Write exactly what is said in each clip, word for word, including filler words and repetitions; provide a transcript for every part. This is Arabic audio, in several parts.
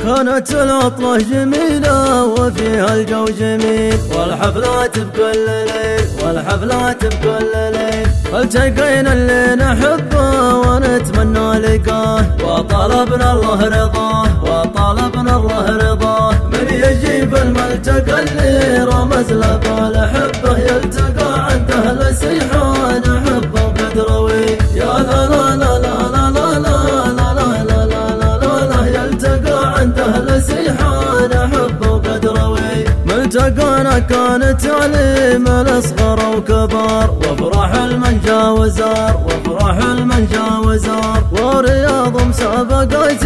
كانت العطلة جميلة وفيها الجو جميل، والحفلات بكل ليل والحفلات بكل ليل. التقينا اللي نحبه ونتمنى لقاه، وطلبنا الله رضاه وطلبنا الله رضاه. من يجي في الملتقى اللي رمز له بالحبه، يلتقى عند اهل سيحان حبه وقدروي. يا لا لا لا لا لا لا لا لا لا لا لا، يلتقى عند اهل سيحان حبه وقدروي. ملتقانا كان تعليم الاصغر وكبار، وافراح المنجا وزار وافراح المنجا وزار. ورياض مسابقات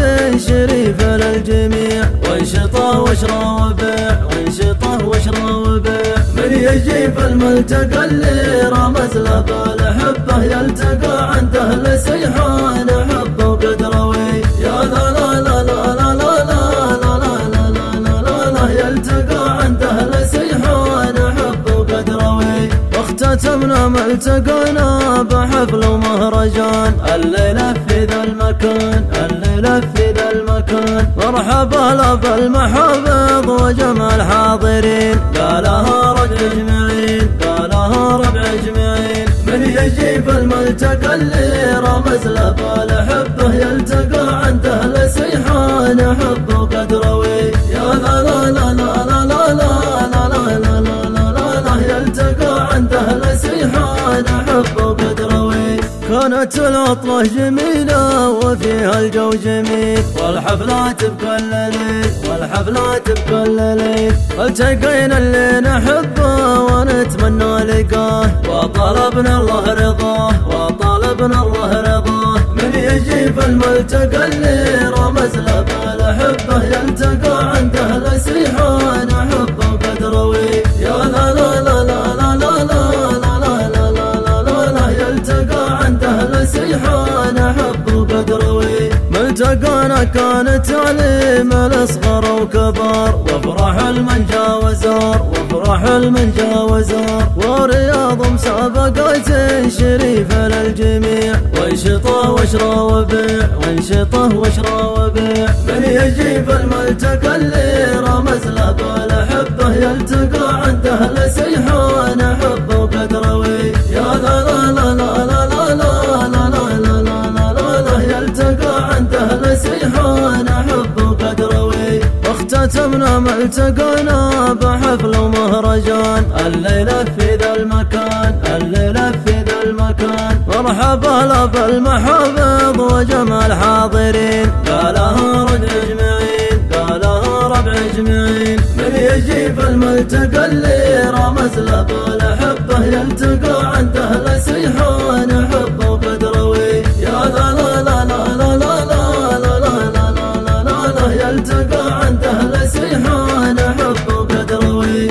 شريفه للجميع، وانشطه واشرى وبيع وانشطه واشرى وبيع. من يجي في الملتقى اللي رمز له بالحبه، يلتقى عند اهل سيحان حبه وقدروي. يا لا لا لا لا لا لا لا لا لا لا لا، يلتقى عند اهل سيحان حبه وقدروي. واختتمنا ملتقانا بحفل ومهرجان، الليلة في ذا المكان الليلة في ذا المكان. مرحبا له بالمحافظ وجمع الحاضرين، قالها ربع اجمعين قالها ربع اجمعين. من يجي في الملتقى اللي رمز له بالحبه، يلتقى عند اهل سيحان حبه وقدروي. يا لا لا لا لا لا لا لا لا لا لا لا، يلتقى عند اهل سيحان حبه وقدروي. كانت العطلة جميلة وفيها الجو جميل، والحفلات بكل ليل والحفلات بكل ليل. التقينا اللي نحبه ونتمنى لقاه، وطلبنا الله رضاه وطلبنا الله رضاه. من يجي في الملتقى اللي رمز له بالحبه، يلتقى عند اهل سيحان حبه وقدروي. يا لا لا لا لا لا لا لا لا لا لا لا، يلتقى عند اهل سيحان حبه وقدروي. ملتقانا كان تعليم الاصغر وكبار، وافراح المنجا وزار وافراح المنجا وزار. ورياض مسابقات شريفه للجميع، وانشطه واشرى وبيع وانشطه واشرى وبيع. من يجي في الملتقى اللي رمز له بالحبه، يلتقى عند اهل سيحان حبه وقدروي. يا لا لا لا لا لا لا لا لا لا لا لا، يلتقى عند اهل سيحان حبه وقدروي. واختتمنا ملتقانا بحفل ومهرجان، الليلة في ذا المكان الليلة في ذا المكان. مرحبا له بالمحافظ وجمع الحاضرين، قالها ربع اجمعين قالها ربع اجمعين. من يجي في الملتقى اللي رمز له بالحبه، يلتقى عند اهل سيحان حبه وقدروي. يا لا لا لا لا لا لا لا لا لا لا لا، يلتقى عند اهل سيحان حبه وقدروي.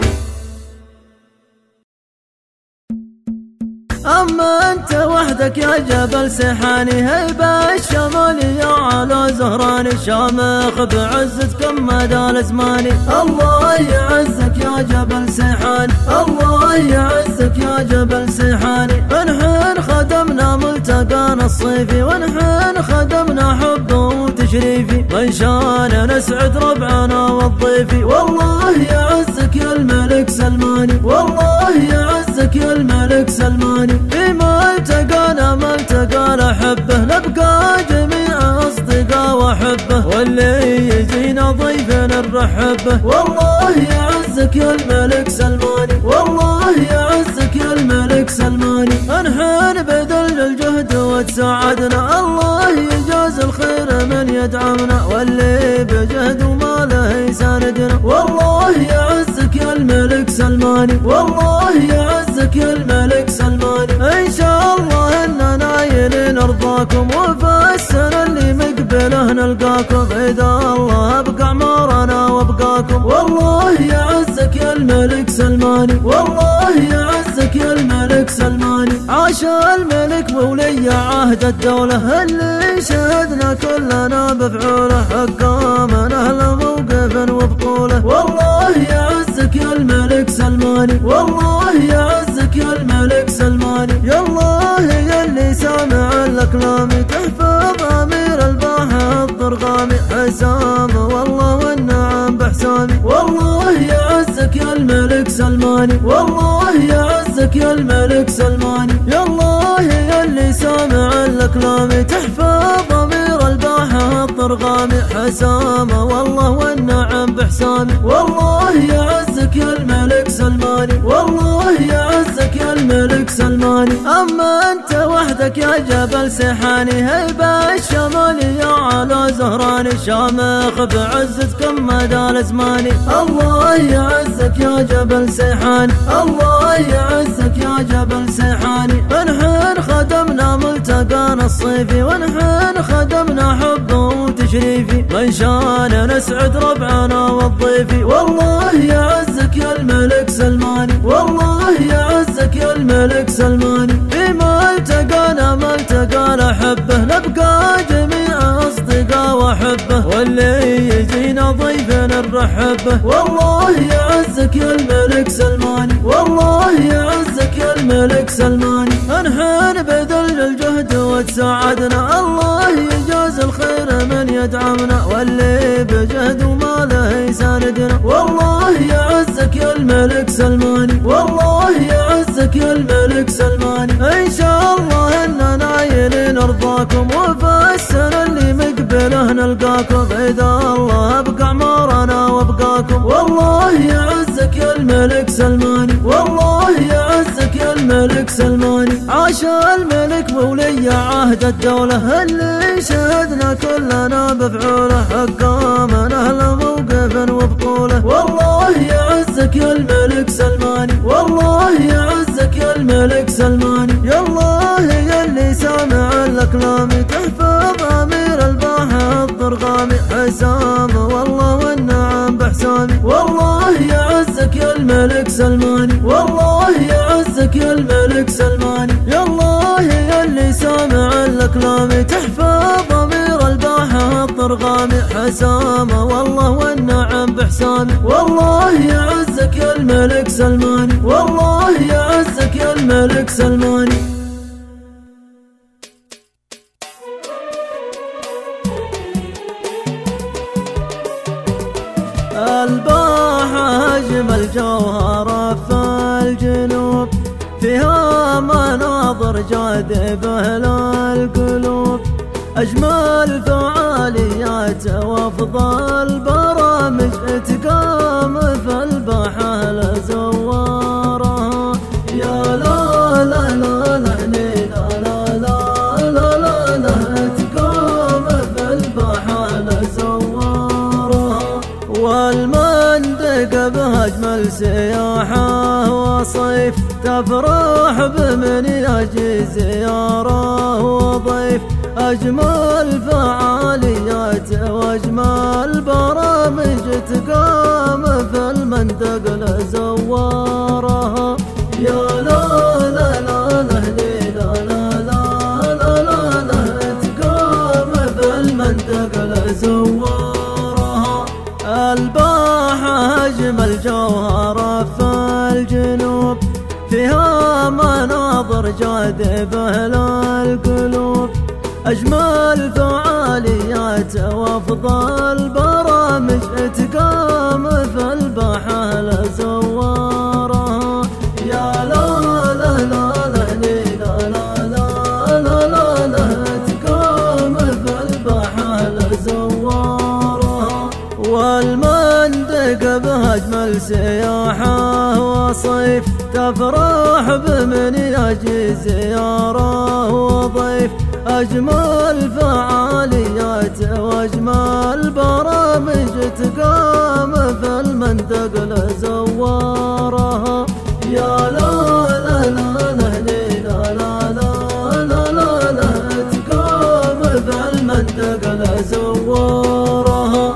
أما أنت وحدك يا جبل سيحاني، هيبة الشمالي يا على زهراني. شامخ بعزتكم مدى الزماني، الله يعزك يا جبل سيحاني الله يعزك يا جبل سيحاني. ونحن خدمنا ملتقانا الصيفي، ونحن خدمنا حب وتشريفي. وإن شاءنا نسعد ربعنا والضيفي، والله يعزك يا الملك سلماني والله يعزك يا الملك سلماني. في ملتقانا ملتقانا حبه، نبقى جميع أصدقاء وحبه، واللي يجينا ضيف نرحبه. والله يعزك يا الملك سلماني والله يعزك يا الملك سلماني. نحن بذل الجهد وتساعدنا، الله يجاز الخير من يدعمنا، واللي بجهد وماله يساندنا. والله يعزك يا الملك سلماني والله يعزك يا الملك سلماني. ان شاء الله اننا نايلين ارضاكم، وفي السنه اللي مقبله نلقاكم. اذا الله ابقى عمرنا وابقاكم، والله يعزك يا الملك سلماني والله يعزك يا الملك سلماني. عاش الملك مولي عهد الدوله، اللي شهدنا كلنا بفعوله. حقا اهل موقف وبطوله، والله يعزك يا الملك سلماني والله يعزك يا الملك سلماني. يا الله يا اللي سامع الاكلام، تحفظ امير الباحة الضرغامي. حسام والله سلماني، والله يعزك يا الملك سلماني. يا الله يا اللي سامع الأكلام تحفظ ضمير الباحة الطرغامي، حسامة والله والنعم بحسامي، والله يعزك يا الملك سلماني، والله يعزك يا الملك سلماني. أما أنت وحدك يا جبل سيحاني، هيبة الشمالي يا على زهراني، شامخ بعزتكم مدى الزماني. الله يعزك يا جبل سيحاني، الله يعزك يا جبل سيحاني. ونحن خدمنا ملتقانا الصيفي، ونحن خدمنا حبه وتشريفي، من شان نسعد ربعنا والضيفي. والله يعزك يا الملك سلماني، والله يعزك يا الملك سلماني. في ملتقانا ملتقانا حبه، نبقى جميع أصدقاء وحبه، واللي يجينا ضيف نرحبه. والله يعزك يا الملك سلماني، والله يعزك يا الملك سلماني. نحن بذل الجهد وتساعدنا، الله يجاز الخير من يدعمنا، واللي بجهد وماله يساندنا. والله يعزك يا الملك سلماني، والله يعزك يا الملك سلماني. إن شاء الله إننا نايلين أرضاكم، وفي السنة اللي مقبله نلقاكم، إذا الله أبقى عمرنا وأبقاكم. والله يعزك يا الملك سلماني، والله يعزك يا الملك سلماني. عاش الملك مولي عهد الدولة، اللي شهدنا كلنا بفعوله، حقامنا أهل موقف وبطوله. والله يعزك يا الملك سلماني، والله يعزك يا الملك سلماني. يا الله يا اللي سامع الأكلام تحفظ أمير الباحة الضرغامي، حسامة والله والنعم بحسامي. والله يعزك يا الملك سلماني، والله يعزك يا الملك سلماني. يا الله يا اللي سامع الأكلام تحفظ ضمير الباحة الضرغامي، حسامة والله والنعم بحسامي. والله يعزك يا الملك سلماني، والله يعزك يا الملك سلماني. الباحة أجمل جوهرة في الجنوب، فيها مناظر جاذبة للقلوب، أجمل فعاليات وأفضل برامج تقام في الباحة لزوارها. يا لا لا لا لا لا لا لا لا لا تقام في الباحة لزوارها، والمنطقة بها أجمل سياحة وصيف، تفرح بمن يجي زيارة وضيف، أجمل فعاليات وأجمل برامج تقام في المنطقة لزوارها. يا لا لا لا لا لا لا لا لا لا تقام في المنطقة لزوارها. الباحة أجمل جوهرة في الجنوب، فيها مناظر جاذبة للقلوب، أجمل فعاليات وأفضل برامج تقام في الباحة لزوارها. يا لا لا لا لا لا لا لا لا لا تقام في الباحة لزوارها، والمنطقة بها أجمل سياحة وصيف، تفرح بمن يجي زيارة وضيف، أجمل فعاليات وأجمل برامج تقام في المنطقة لزوارها. يا لا لا لا لا لا لا لا لا لا تقام في المنطقة لزوارها.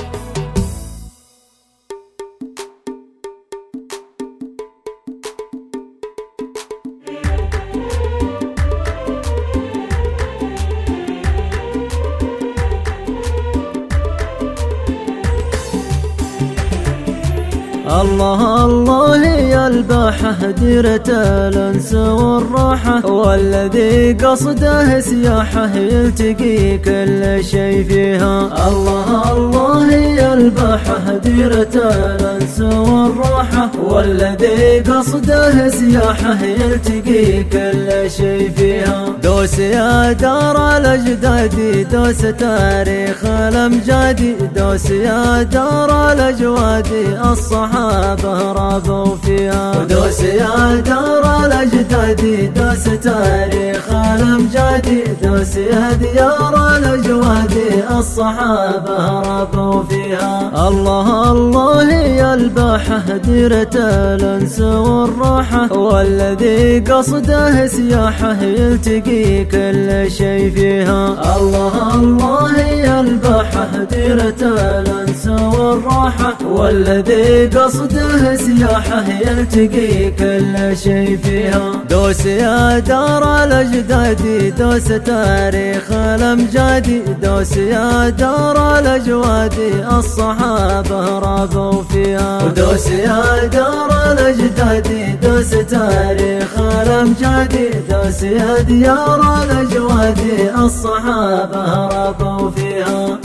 الله الله يا الباحة ديرة الأنس والراحة، والذي قصده سياحة يلتقي كل شيء فيها. الله الله يا الباحة ديرة الأنس والراحة، والذي قصده سياحة يلتقي كل شي فيها. دوس يا دار الأجدادي دوس تاريخ الأمجادي، دوس يا دار الأجوادي الصحابة رابوا فيها. دوس يا دار الأجدادي دوس تاريخ الأمجادي، دوس يا ديار الأجوادي الصحابة رابوا فيها. الله الله يا الباحة ديرة الأنس والراحة، والذي قصده سياحة يلتقي كل شي فيها. الله الله يا الباحة ديرة الأنس والراحة، والذي قصده سياحة يلتقي كل شي فيها. دوس يا دار الأجدادي دوس تاريخ الأمجادي، دوس يا دار الأجوادي الصحابة رابوا فيها. دوس يا دار الأجدادي دوس تاريخ الأمجادي، دوس يا ديار الأجوادي الصحابة رابوا فيها.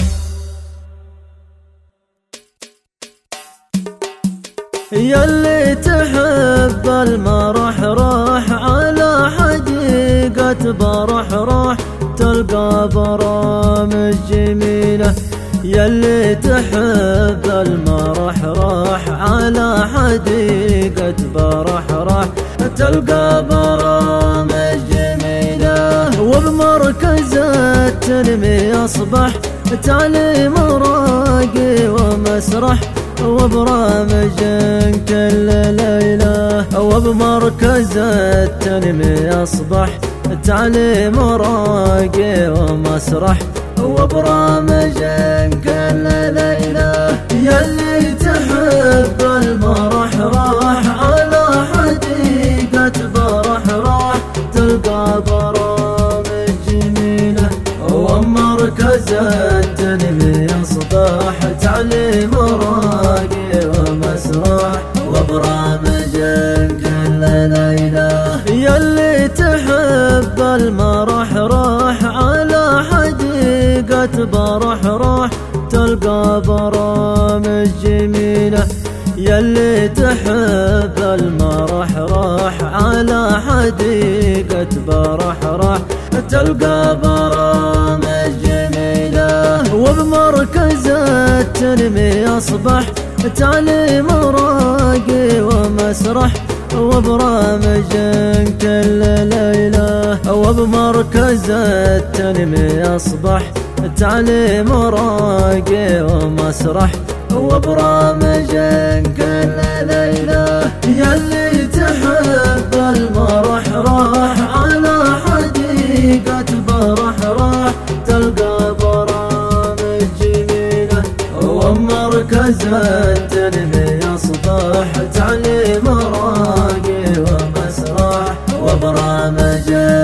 ياللي تحب المرح راح على حديقة برح راح تلقى برامج جميلة. ياللي تحب المرح راح على حديقة برح راح تلقى برامج جميلة. وبمركز التنمية أصبح تعليم راقي ومسرح، وبرامج كل ليلة. وبمركز التنمية أصبح تعليم راقي ومسرح، وبرامج كل ليلة. ياللي تحب المرح راح على حديقة برح راح تلقى برامج جميلة. ومركز التنمية أصبح تعليم راقي ومسرح، وبرامج كل ليلة. ياللي تحب المرح راح على حديقة برح راح تلقى برامج جميلة. ياللي تحب المرح راح على حديقة برح راح تلقى برامج جميلة. وبمركز التنمية أصبح تعليم راقي ومسرح، وبرامج كل ليلة. وبمركز التنمية أصبح تعليم راقي ومسرح، وبرامج كل ليلة. ياللي تحب المرح راح على حديقة برح راح تلقى برامج جميلة. ومركز التنمية أصبح تعليم راقي ومسرح، وبرامج